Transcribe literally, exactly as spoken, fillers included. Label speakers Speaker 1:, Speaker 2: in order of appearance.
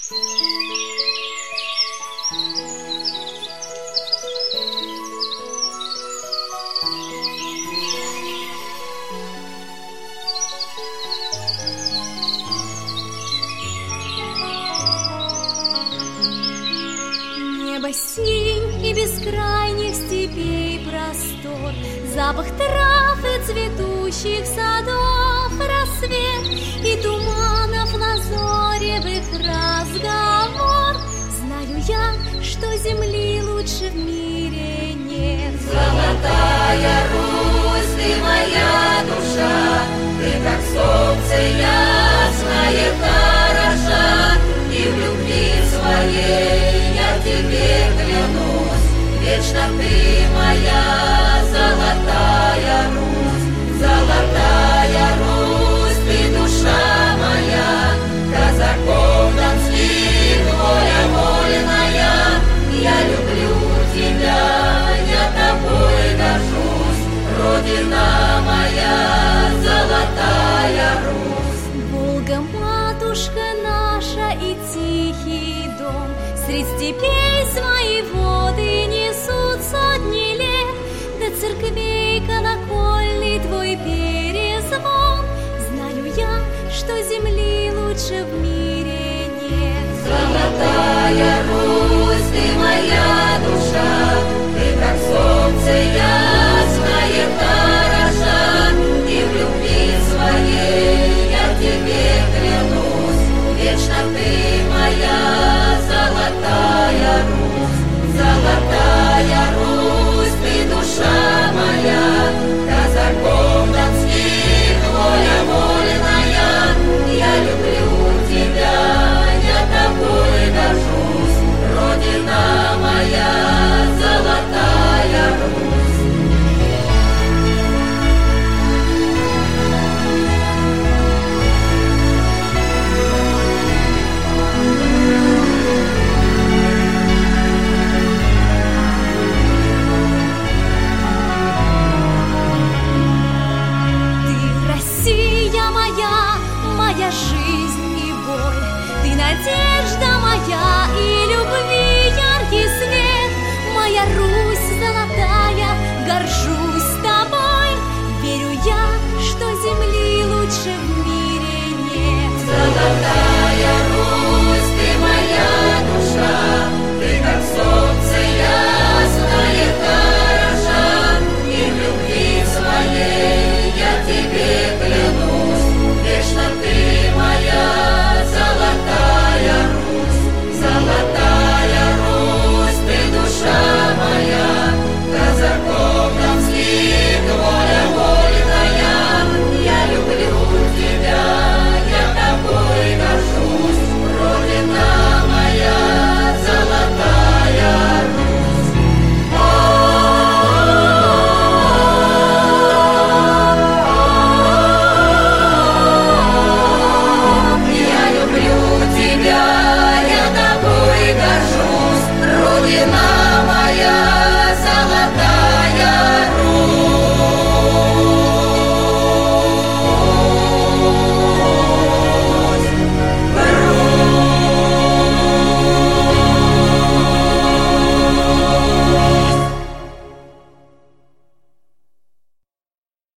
Speaker 1: Небо синь и бескрайних степей простор, запах трав и цветущих садов, рассвет и туманов лазоревых разговор. Знаю я, что земли лучше в мире нет.
Speaker 2: Золотая Русь, ты моя душа, ты как солнце ясное, хороша, и в любви своей я тебе клянусь, вечно ты моя золотая Русь, золотая Русь, ты душа моя, казаков донских воля вольная, я люблю тебя, я тобой горжусь, Родина моя, золотая Русь.
Speaker 1: Волга, матушка наша, и тихий дом, средь степей свои воды несут сотни лет, до церквей колокольный твой перезвон. Знаю я, что земли лучше в мире нет.
Speaker 2: Золотая Русь, ты моя душа, ты как солнце ясное, хороша, и в любви своей я тебе клянусь, вечно ты моя золотая Русь, золотая Русь, ты душа моя, казаков донских воля вольная, я люблю тебя, я тобой горжусь, Родина моя, золотая Русь.
Speaker 1: Моя жизнь и боль, ты надежда моя и